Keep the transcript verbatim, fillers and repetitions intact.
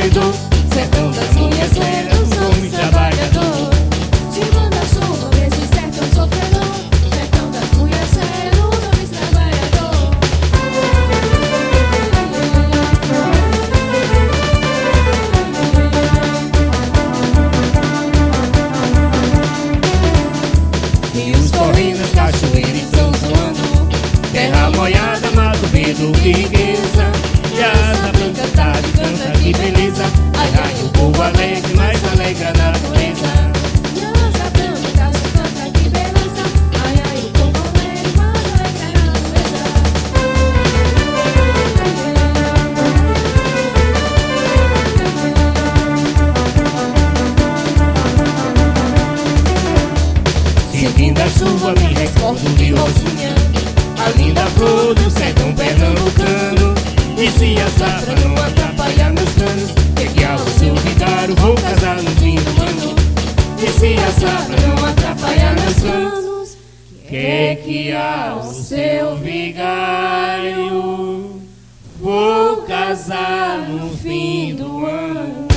sofredor, sertão das mulheres leras, dos homens trabalhador. De manda-chuva, esse sertão sofredor, sertão das mulheres leras, dos homens trabalhador. Rios correndo, cachoeiras e São zoando, terra molhada, mato verde, riqueza. E a asa branca tá de canta, que beleza. Ai, ai, o povo alegre, mais alegre a natureza. E a asa branca se canta, que beleza. Ai, ai, o povo alegre, mais alegre a natureza. Sentindo a chuva, me recordo de Rosinha, a linda flor do sertão pernambucano. E se a safra não atrapalhar meus planos, que que ao seu vigário vou casar no fim do ano? E se a safra não atrapalhar meus planos, que que ao seu vigário vou casar no fim do ano?